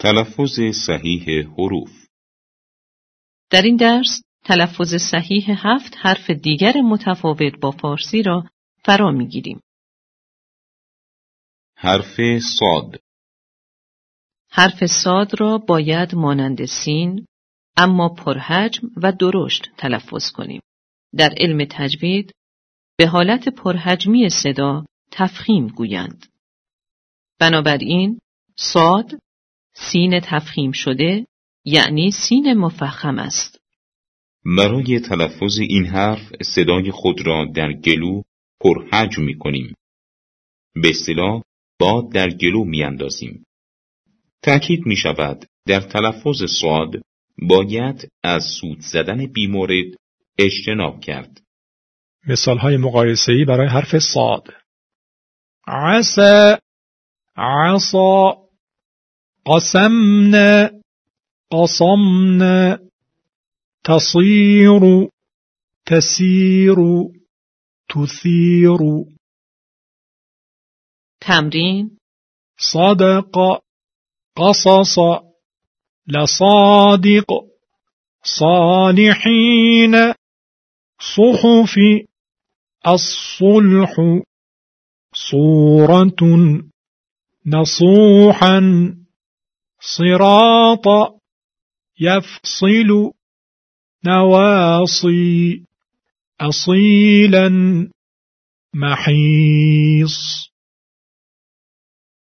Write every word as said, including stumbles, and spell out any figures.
تلفظ صحیح حروف. در این درس تلفظ صحیح هفت حرف دیگر متفاوت با فارسی را فرا می‌گیریم. حرف صاد. حرف صاد را باید مانند سین اما پرحجم و درشت تلفظ کنیم. در علم تجوید به حالت پرحجمی صدا تفخیم گویند. بنابراین صاد سین تفخیم شده یعنی سین مفخم است. برای تلفظ این حرف صدای خود را در گلو پرحجم می کنیم. به اصطلاح باد در گلو می اندازیم. تأکید می شود در تلفظ صاد باید از سود زدن بیمورد اجتناب کرد. مثال های مقایسه‌ای برای حرف صاد: عسى، عصا، قسمنا، قصمنا، تصير، تسير، تثير. تمرین: صدق، قصص، لصادق، صالحين، صحف، الصلح، صورة، نصوحا، صراط، يفصل، نواصي، أصيلا، محيص.